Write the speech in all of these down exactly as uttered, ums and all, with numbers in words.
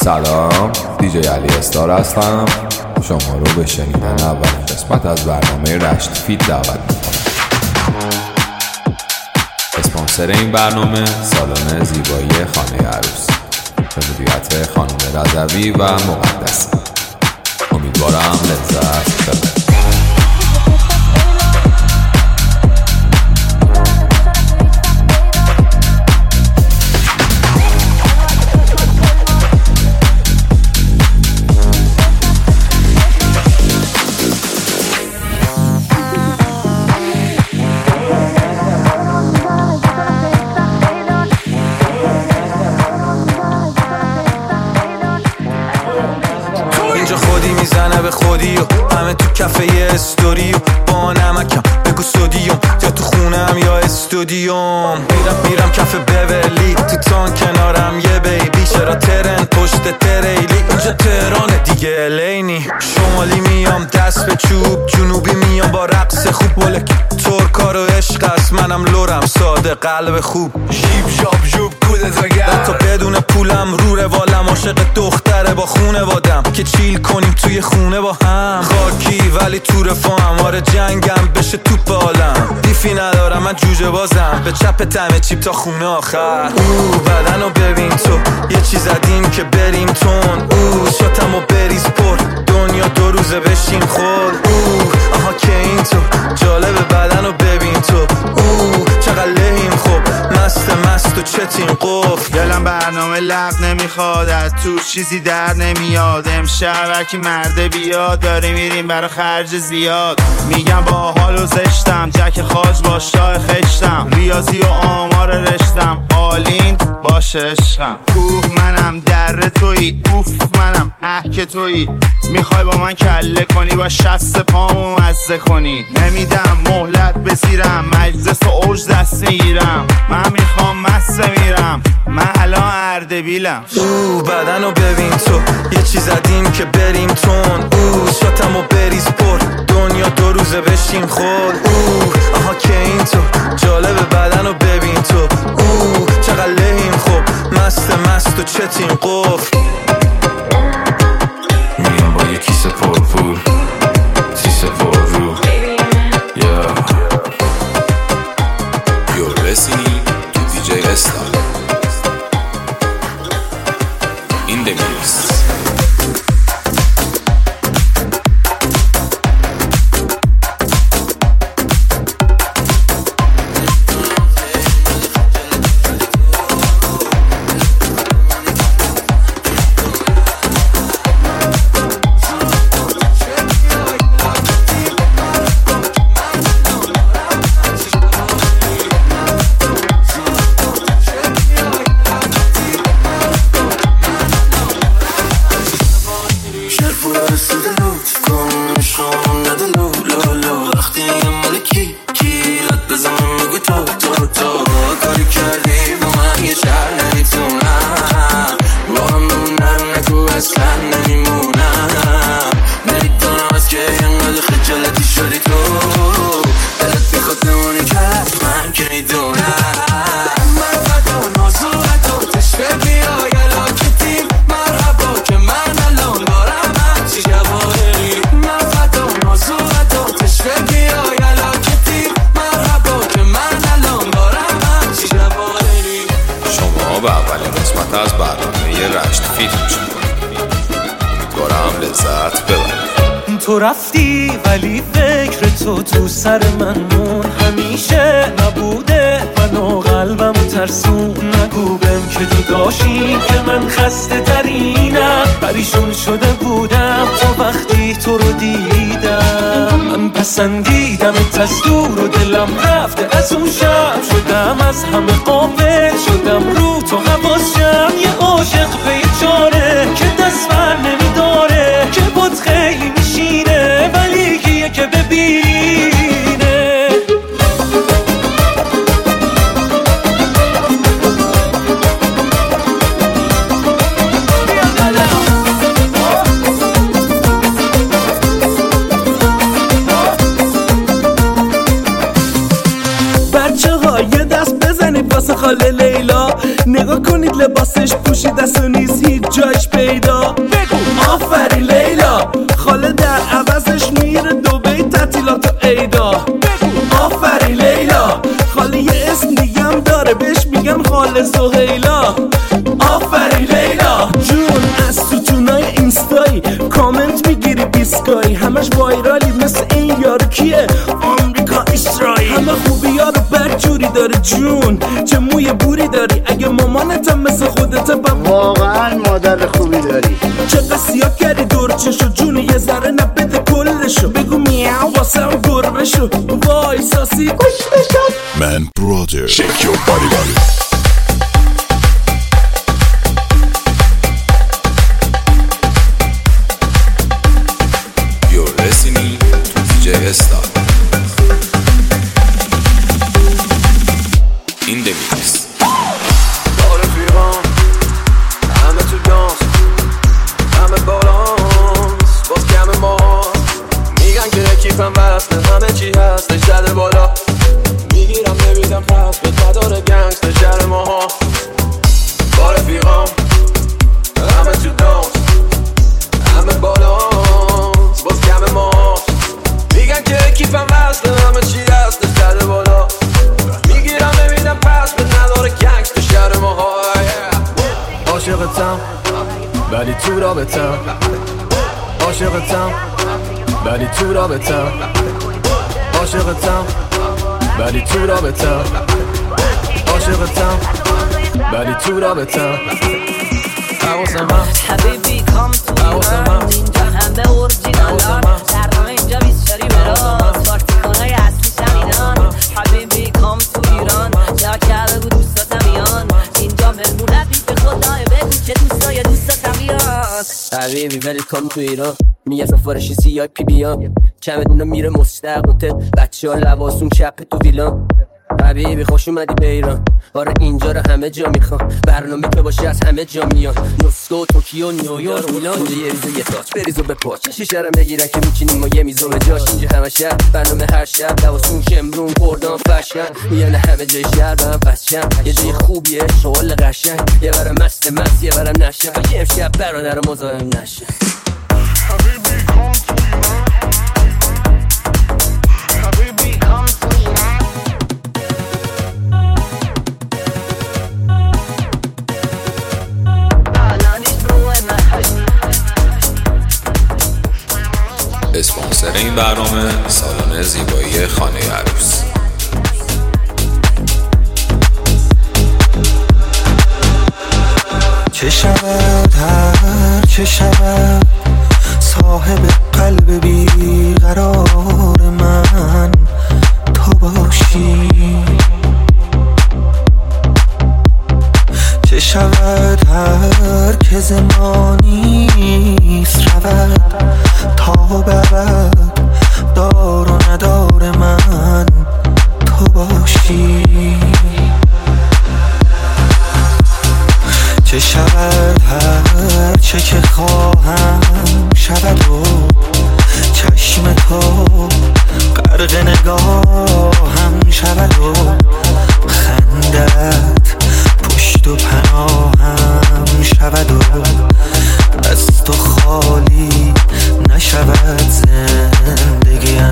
سلام، دیجی علی استار هستم. شما رو به شنیدن اولین قسمت از برنامه رشت فیت دعوت میکنم. اسپانسر این برنامه سالن زیبایی خانه عروس به مدیریت خانم رضوی و مقدس. امیدوارم لذت ببرید. میزنه به خودی و همه تو کفه استوری و با نمکم بگو سودیوم یا تو خونم یا استودیوم. میرم میرم کف بولی تو تان کنارم یه بیبی، چرا ترن پشت تریلی اینجا تهرانه دیگه الینی. شمالی میام دست به چوب، جنوبی میام با رقص خوب. ولک ترکا رو عشق است، منم لورم ساده قلب خوب. شیب شاب جوب کودتا گرد حتی بدون پولم رو روالم. عاشق دختره با خونه وادم که چیل کنیم توی خونه با هم. خاکی ولی تو رفاهم، آره جنگم بشه توپ عالم. دیفی ندارم من جوجه بازم، به چپ تمه چیپ تا خونه آخر. او بدنو ببین تو یه چیز زدیم که بریم تون. او شاتمو بریز پر دنیا دو روزه بشیم خود. او آها که این تو جالب بدنو ببین تو. او چقدر لحیم خوب مست مست و چتیم قفل. دلم برنامه لق نمیخواد، از تو چیزی در نمیاد. امشب هرکی مرده بیاد، داری میریم برا خرج زیاد. میگم با حال و زشتم، جک خاج با شاه خشتم. ریاضی و آمار رشتم، آلین باشه عشقم. اوه منم در تویی، اوف منم احک تویی. میخوای با من کله کنی، با شست پامو مزه کنی. نمیدم مهلت بزیرم، مجلس و اوج دست میگیرم. من میخوام مسته میرم، من الان اردبیلم. او بدنو ببین تو یه چیز زدیم که بریم تون. او شاتمو بریز پر دنیا دو روزه بشیم خود. او آها که این تو جالب بدنو ببین تو. او چقدر لحیم خوب مست مست و چتیم قفل. میام با یه کیسه پر پول، سیسه پر رو. yeah. You're listening to دیجی استار in the mix. از برنامه رشت فیت میشم. امیدوارم لذت ببرید. تو رفتی ولی فکر تو تو سر من مون. همیشه نبوده من و قلبم ترسون. نگو بهم که تو داشتی که من خسته ترینم. پریشون شده بودم تو وقتی تو رو دیدم. من پسندیدم از دور و دلم رفته از اون شب. شدم از همه قافل شدم رو تو حواسم. یه عاشق بیچاره که دست بر نمیداره، که بود خیلی میشینه ولی کیه که ببینه. بچه ها یه دست بزنید واسه خاله لیلا. نگاه کنید لباسش پوشیده است و نیست هیچ جایش پیدا. دنبال زهیلا. آفرین لیلا جون، از ستونای اینستایی کامنت میگیری بیسکایی، همش وایرالی مثل این یارو کیه، آمریکا اسرائیل. همه خوبی ها رو بدجوری داره جون، چه موی بوری داری، اگه مامانتم مثل خودت بم واقعا مادر خوبی داری. چقدر سیاه کردی دور چشو جون، یه ذره نبده کلشو، بگو میاو واسه هم گربه شو. وای ساسی گوش بشم Man brother shake your body body. You're listening to دی جی Star in the mix. با رفیقان همه تو دانس، همه بالانس، باز کم ما میگن که کیفم وصله، همه چی هستش زده بالا، میگیرم نمیدم پس به نداره گنگستر شهر ماها. با رفیقان همه تو دانس، همه بالانس، باز کم ما میگن که کیفم وصله، همه چی هستش زده بالا، میگیرم نمیدم پس به نداره گنگستر شهر ماها. عاشقتم ولی تو رابطم، عاشقتم ولی تو رابطم، عاشقتم ولی تو رابطم، عاشقتم ولی تو رابطم. حواسم هست حبیبی کام تو ایران، اینجا همه اورجینالان، درنامه اینجا بیسچاری براز، پارتیکانای اصلی شمیدان. حبیبی کام تو ایران، جا کرده بود دوستاتم میان، اینجا مهمونت بی به خدای بگو که دوستای دوستاتم میان. حبیبی ویلکام تو ایران، میگه سفارشی سی آی پی بیان، چمدونا میره مستقبل، بچه ها لباسون چپ تو ویلان. حبیبی خوش اومدی به ایران، آره اینجا رو همه جا میخوام، برنامه که باشه از همه جا میان، مسکو، توکیو، نیویورک، میلان. اینجا یه ریزو یه تاچ بریزو به پاچ، شیشه رو بگیرن که میچینیم ما یه میزو به جاش. اینجا همه شهر برنامه هر شب، لباسون شمرون کردان فشن، میانه همه جای شهر برم فشن، یه جای خوبیه شغل قشنگ، یه برم مست مست یه برم نشن، یه امشب برادر مزاحم نشن. اسپانسر این برنامه سالن زیبایی خانه عروس. چه شود هر چه شود، صاحب قلب بیقرار من تو باشی. چه شود هر که زمانیست رود، تا برد دار و ندار من تو باشی. چه شود هر چه که خواهم شود و چشم تو غرق نگاهم شود و خندت پشت و پناهم شود و از تو خالی نشود زندگیم.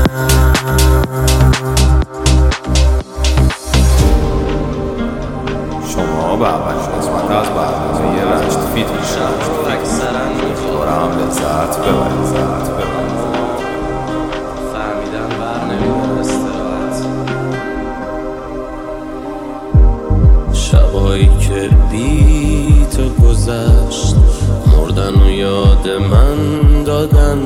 شما به اولین قسمت از برنامه رشت فیت میشنوید. امیدوارم لذت ببرید. لذت ببرید. فهمیدم بر نمیدن استراحت. شبایی که بی تو گذشت، مردن و یاد من دادن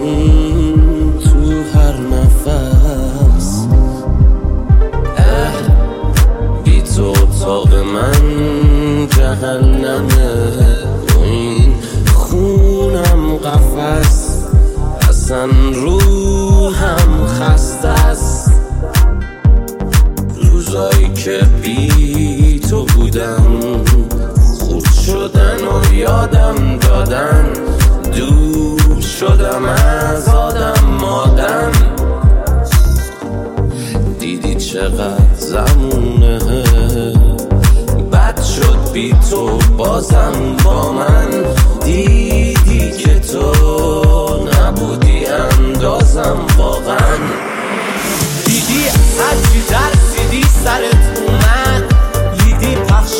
تو هر نفس. اه بی تو اتاق من جهنمه و این خونم قفس، اصلا روحم خسته است. روزایی که بی تو بودم خود شدن و یادم دادن، دور شدم از آدم مادم. دیدی چقدر زمونه بد شد بی تو بازم با من، دیدی که تو نبودی اندازم واقعا. دیدی هرچی ترسیدی سرت اومد، دیدی پخش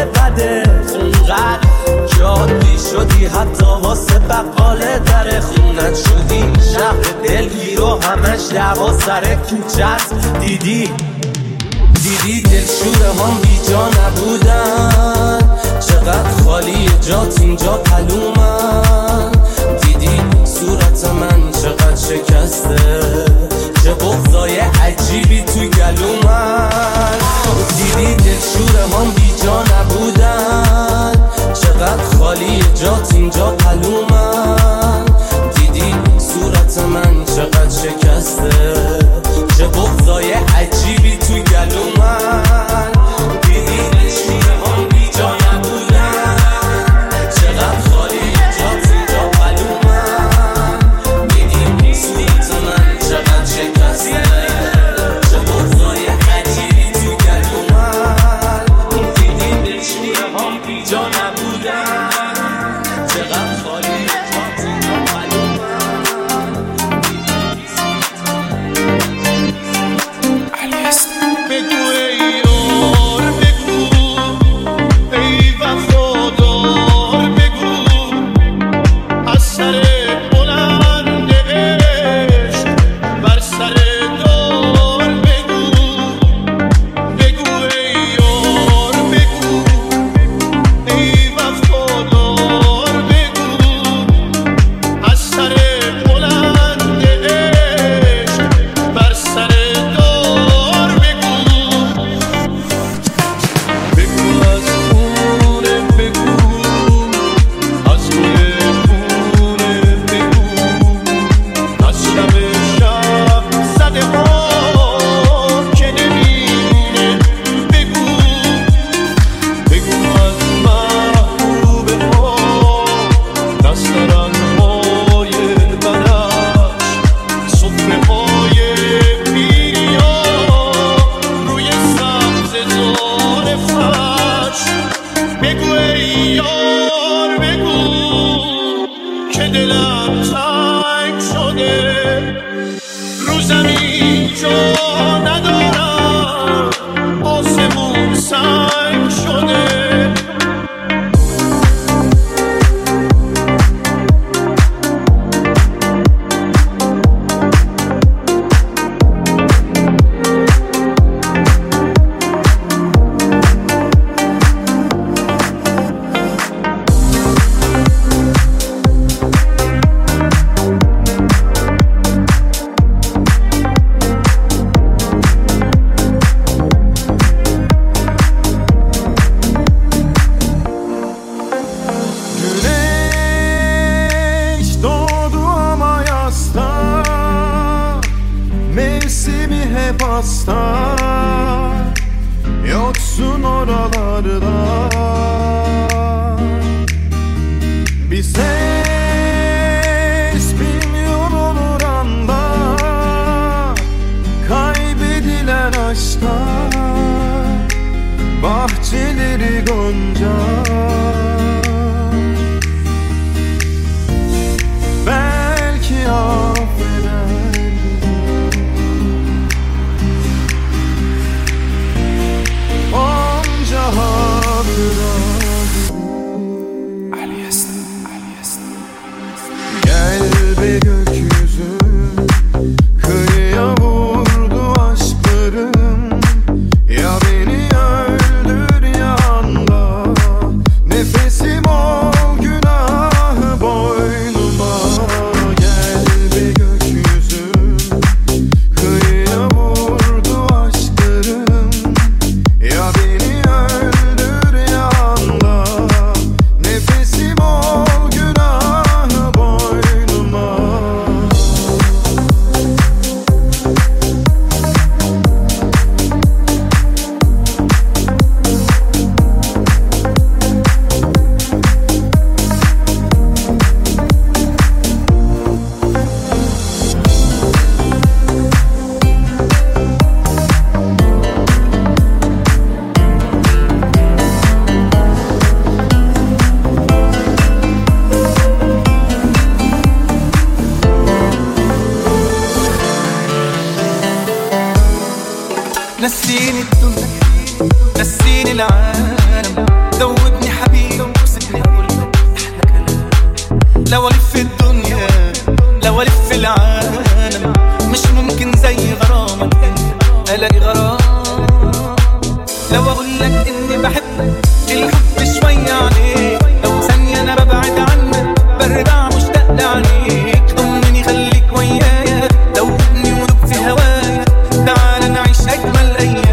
بده اونقدر جادی شدی حتی واسه بقاله در خونت شدی شهر دلگیر و همش دعوا سر کوچت دیدی دیدی دلشوره هم بی جا نبودن چقدر خالی جات اینجا پلومن دیدی صورت من چقدر شکسته چه بغضای عجیبی تو گلومن دیدی دلشوره هم بی جا نبودن چقدر خالی جات اینجا پلومن دیدی صورت من چقدر شکسته چه بغضای عجیبی تو گلومن دیدی دلشوره هم بی جا نبودن چقدر خالی جات اینجا پلومن دیدی صورت من چقدر شکسته چه بغضای عجیبی تو گلومن دیدی دلشوره هم بی جا نبودن چقدر خالی جات اینجا پلومن بگو ای یار بگو ای وفادار بگو از سر بلند عشق بر سر دار بگو بگو ای یار بگو ای وفادار بگو از سر بلند عشق بر سر دار بگو بگو از خونه بگو از گل خونه بگو از شب شب زده ها که نمیمونه بگو بگو از محبوبه ها دست رنگ‌های بنفش سفره های پیری ها روی سبزه‌زار فرش بگو ای یار بگو که دلم تنگ شده رو زمین جا ندارم آسمون سنگ شده Güneş doğdu ama yasta mevsimi hep hasta yoksun oralarda bir ses bilmiyor olur anda kaybedilen aşkta bahçeleri gonca belki affeder onca hatıra gel be gökyüzü kıyıya vurdu aşklarım ya beni öldür ya anda nefesim ol günahı boynuma gel be gökyüzü kıyıya vurdu aşklarım ya beni öldür ya anda nefesim ol günahı boynuma نسيني الدنيا نسيني العالم تلاقي غرام. لو اقول لك اني بحبك الحب شوية عليك، لو ثانية انا ببعد عنك برجع مشتاق لعينيك. طمني خليك ويايا دوبني ودوب في هوايا، تعال نعيش اجمل ايام.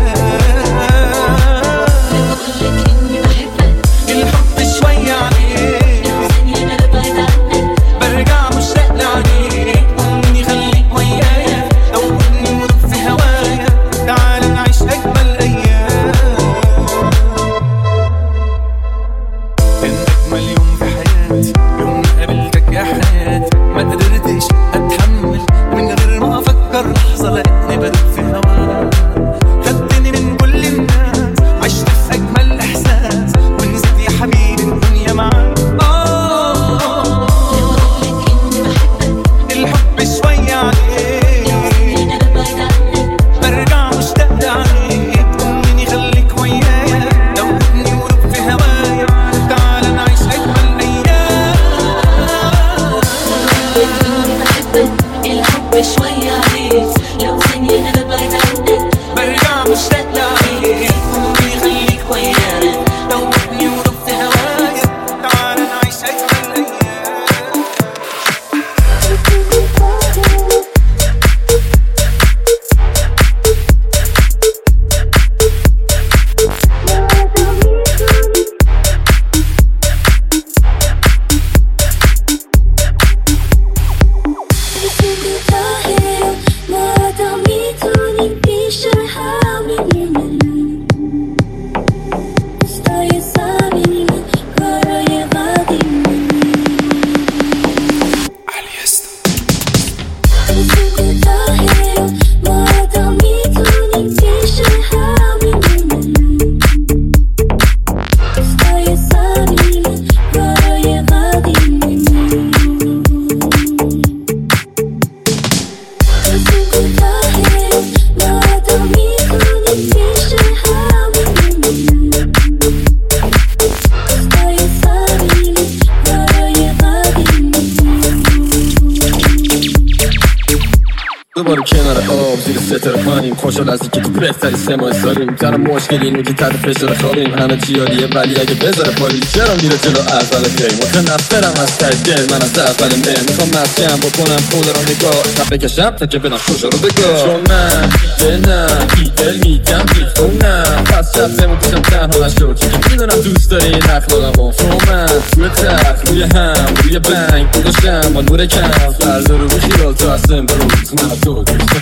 دوباره کنار آب زیر ستاره پایین، خوشحال از اینکه تو بهتری سه ماه سالیم. تنها مشکل اینو که تحت فشار خوابیم، همه چی عالیه ولی اگه بذاره پالی چرا میره جلو اول دی. متنفرم از ته دل من از اول من، میخوام مسکن بکنم پول رو نگاه تب بکشم تا که بنام خوشا رو بگاه. چون من دلم بی دل میدم بیخونم، پس شب بمون پیشم تنها نشو چون که میدونم دوست داری این اخلاقمو. چون من روی تخت روی هم روی بنگ گذاشتم با نور کم، فردا رو بخیال تا اصلا بروز من تو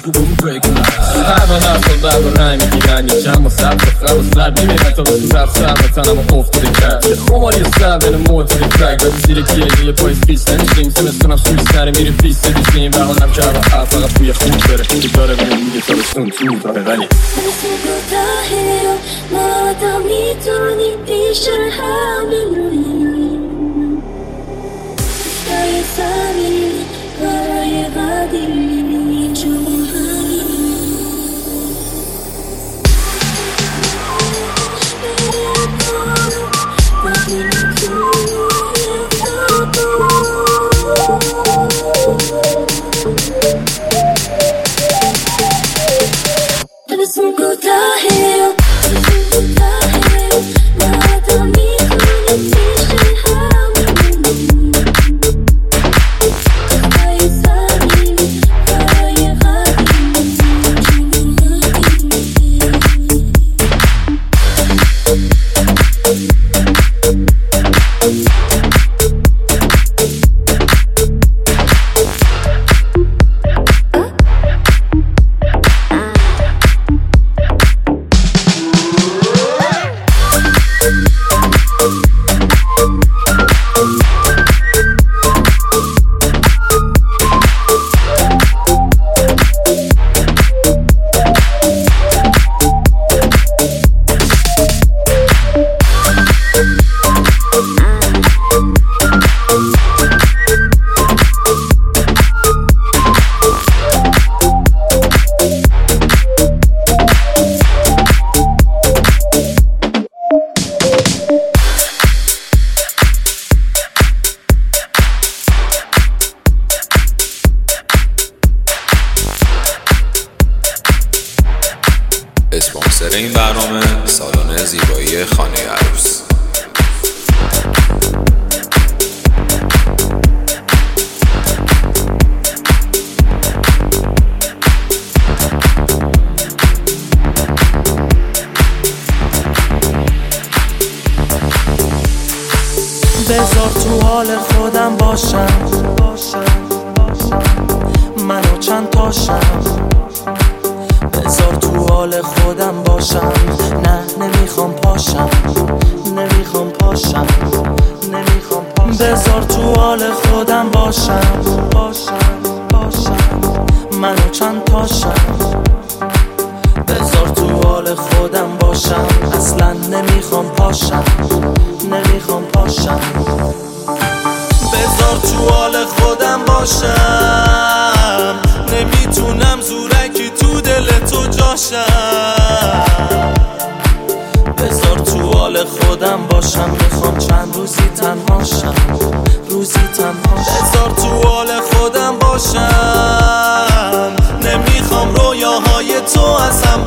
هوا هر سال بر با رنگ میگیرن یه چند ما سر تا خر و سر بیمیرن تا بسو رفت سر و تنم و افتاده کرد یه خماری سر بین موتوری کرک و زیر کیلی یه پای سپیس ننشیم سمستونم سوی سر میری پیس دیشیم برحالم کرد و حرف فقط بوی خون داره خونی داره بینه میگه تا بسون تو میتاره ولی ما تا میتونی پیش همین روی سای سمی برای قدیمی Listen good to hear, listen good to hear. Now I don't need to. سالن زیبایی خانه عروس. بذار تو حال خودم باشم، منو چند تاشم. بذار تو حال خودم باشم، نه نمیخوام پاشم، نمیخوام پاشم، نمیخوام پاشم. بذار تو حال خودم باشم، باشم، باشم، منو چند تاشم. بذار تو حال خودم باشم، اصلا نمیخوام پاشم، نمیخوام پاشم. بذار تو حال خودم باشم، نمیتونم زورکی تو دل تو جاشم. بذار تو حال خودم باشم، میخوام چند روزی تنهاشم، روزی تنهاشم. بذار تو حال خودم باشم، نمیخوام رویاهای تو از هم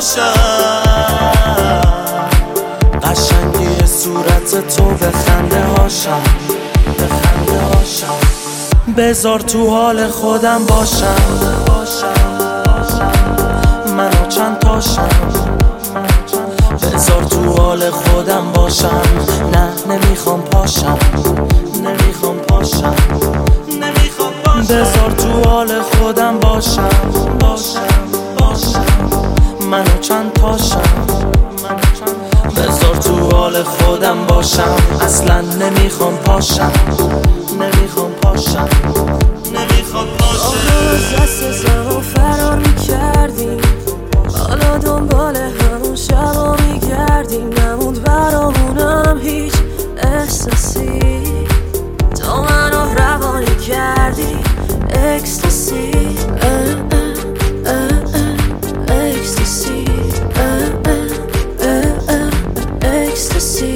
بپاشم. قشنگی صورت تو به خنده هاشم، به خنده هاشم. بذار تو حال خودم باشم، منو چند تاشم. بذار تو حال خودم باشم، نه نمیخوام پاشم، نمیخوام پاشم، نمیخوام پاشم. بذار تو حال خودم باشم، باشم، باشم، منو چند تاشم. بذار تو حال خودم باشم، اصلا نمیخوام پاشم، نمیخوام پاشم، نمیخوام پاشم. از دست زمان فرار میکردیم، حالا دنبال همون شبا میگردیم. نموند برامونم هیچ احساسی، تو منو روانی کردی. اکستاسی، اکستاسی، اکستاسی،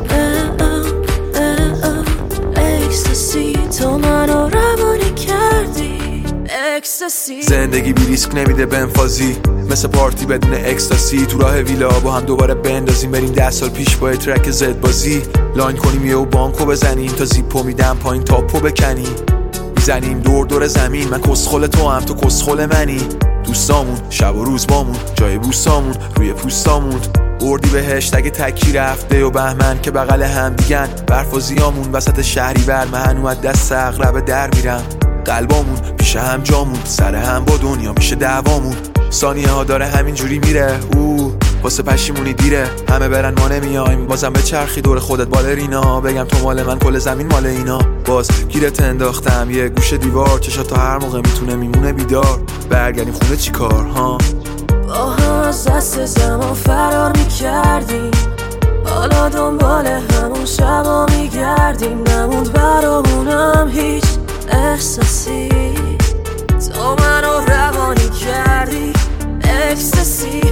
اکستاسی، تو منو روانی کردی. اکستاسی. زندگی بی ریسک نمیده بنفازی، مثل پارتی بدون اکستاسی. تو راه ویلا با هم دوباره بندازیم، بریم ده سال پیش با ترک زد بازی. لاین کنیم یه و بانکو بزنیم، تا زیپو میدم پایین تاپو بکنیم. میزنیم دور دور زمین، من کسخل تو هم تو کسخل منی. دوستامون شب و روز بامون، جای بوستامون روی پوستامون. اردی بهشت اگه تکی رفته و بهمن که بغل هم دیگن. برفازیامون وسط شهری بر، من اومد دست اغرب در میرم. قلبامون پیش هم جامون، سر هم با دنیا میشه دعوامون. ثانیه ها داره همینجوری میره، او واسه پشیمونی دیره. همه برن ما نمیایم، بازم به چرخی دور خودت بالرینا. بگم تو مال من کل زمین مال اینا. باز گیرت انداختم یه گوشه دیوار، چشا تا هر موقع میتونه میمونه بیدار. برگردیم خونه چی کار ها؟ با هم از دست زمان فرار میکردیم، حالا دنبال همون شبا میگردیم. نموند برامونم هیچ احساسی، تو منو روانی کردی. اکستاسی،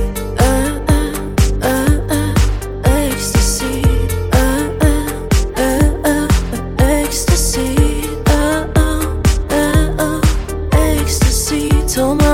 اکستاسی، اکستاسی، اکستاسی، تو